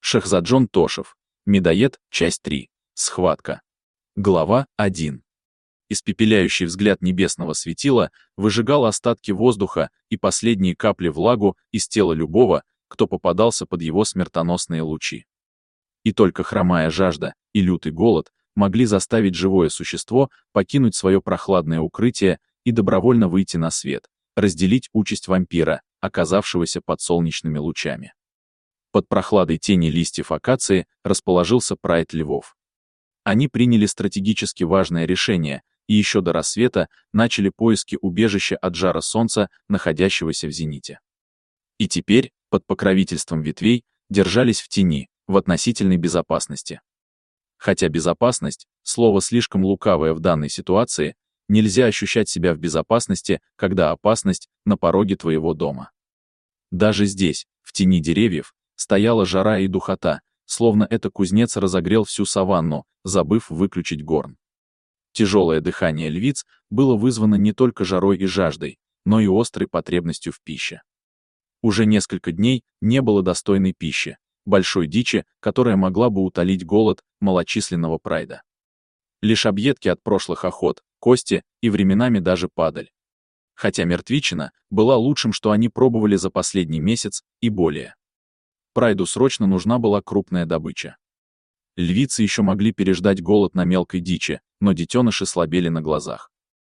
Шахзаджон Тошев. Медоед. Часть 3. Схватка. Глава 1. Испепеляющий взгляд небесного светила выжигал остатки воздуха и последние капли влагу из тела любого, кто попадался под его смертоносные лучи. И только хромая жажда и лютый голод могли заставить живое существо покинуть свое прохладное укрытие и добровольно выйти на свет, разделить участь вампира, оказавшегося под солнечными лучами. Под прохладой тени листьев акации расположился прайд львов. Они приняли стратегически важное решение и еще до рассвета начали поиски убежища от жара солнца, находящегося в зените. И теперь, под покровительством ветвей, держались в тени, в относительной безопасности. Хотя безопасность — слово слишком лукавое в данной ситуации, нельзя ощущать себя в безопасности, когда опасность на пороге твоего дома. Даже здесь, в тени деревьев, стояла жара и духота, словно это кузнец разогрел всю саванну, забыв выключить горн. Тяжелое дыхание львиц было вызвано не только жарой и жаждой, но и острой потребностью в пище. Уже несколько дней не было достойной пищи, большой дичи, которая могла бы утолить голод малочисленного прайда. Лишь объедки от прошлых охот, кости и временами даже падаль. Хотя мертвечина была лучшим, что они пробовали за последний месяц и более. Прайду срочно нужна была крупная добыча. Львицы еще могли переждать голод на мелкой дичи, но детеныши слабели на глазах.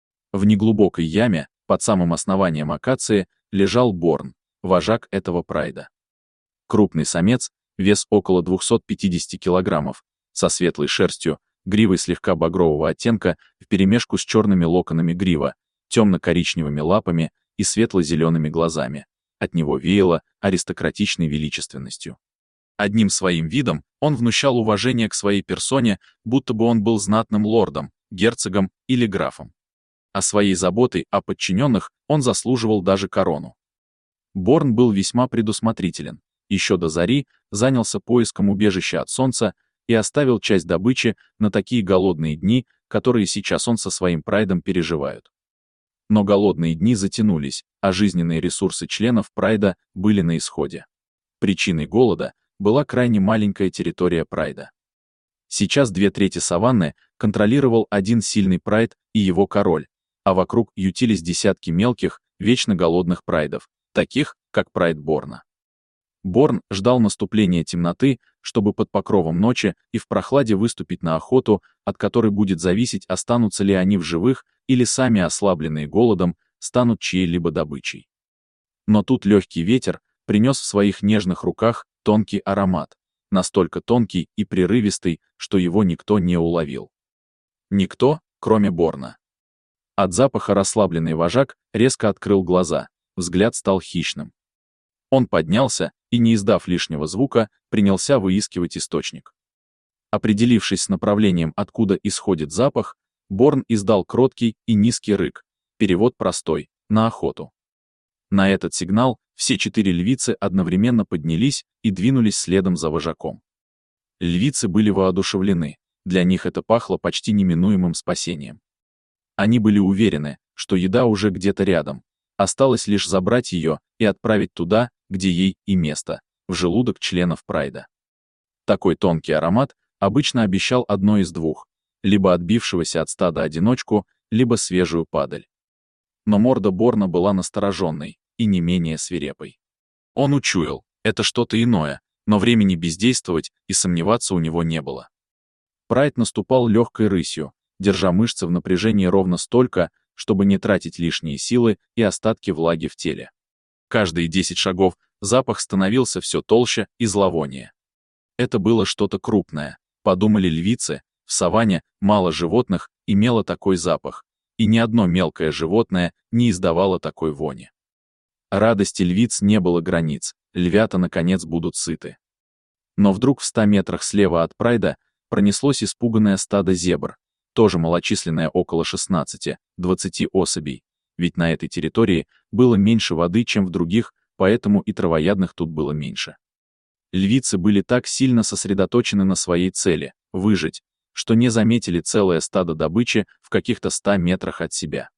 В неглубокой яме, под самым основанием акации, лежал Борн, вожак этого прайда. Крупный самец, вес около 250 килограммов, со светлой шерстью, гривой слегка багрового оттенка вперемешку с черными локонами грива, темно-коричневыми лапами и светло-зелеными глазами. От него веяло аристократичной величественностью. Одним своим видом он внушал уважение к своей персоне, будто бы он был знатным лордом, герцогом или графом. А своей заботой о подчиненных он заслуживал даже корону. Борн был весьма предусмотрителен, еще до зари занялся поиском убежища от солнца и оставил часть добычи на такие голодные дни, которые сейчас он со своим прайдом переживают. Но голодные дни затянулись, а жизненные ресурсы членов прайда были на исходе. Причиной голода была крайне маленькая территория прайда. Сейчас 2/3 саванны контролировал один сильный прайд и его король, а вокруг ютились десятки мелких, вечно голодных прайдов, таких, как прайд Борна. Борн ждал наступления темноты, чтобы под покровом ночи и в прохладе выступить на охоту, от которой будет зависеть, останутся ли они в живых или сами ослабленные голодом станут чьей-либо добычей. Но тут легкий ветер принес в своих нежных руках тонкий аромат, настолько тонкий и прерывистый, что его никто не уловил. Никто, кроме Борна. От запаха расслабленный вожак резко открыл глаза, взгляд стал хищным. Он поднялся и, не издав лишнего звука, принялся выискивать источник. Определившись с направлением, откуда исходит запах, Борн издал кроткий и низкий рык, перевод простой, на охоту. На этот сигнал все 4 львицы одновременно поднялись и двинулись следом за вожаком. Львицы были воодушевлены, для них это пахло почти неминуемым спасением. Они были уверены, что еда уже где-то рядом, осталось лишь забрать ее и отправить туда, где ей и место, в желудок членов прайда. Такой тонкий аромат обычно обещал одно из двух, либо отбившегося от стада одиночку, либо свежую падаль. Но морда Борна была настороженной и не менее свирепой. Он учуял, это что-то иное, но времени бездействовать и сомневаться у него не было. Прайд наступал легкой рысью, держа мышцы в напряжении ровно столько, чтобы не тратить лишние силы и остатки влаги в теле. Каждые 10 шагов запах становился все толще и зловоннее. Это было что-то крупное, подумали львицы, в саванне мало животных имело такой запах, и ни одно мелкое животное не издавало такой вони. Радости львиц не было границ, львята наконец будут сыты. Но вдруг в 100 метрах слева от прайда пронеслось испуганное стадо зебр, тоже малочисленное около 16-20 особей, ведь на этой территории было меньше воды, чем в других, поэтому и травоядных тут было меньше. Львицы были так сильно сосредоточены на своей цели — выжить, что не заметили целое стадо добычи в каких-то 100 метрах от себя.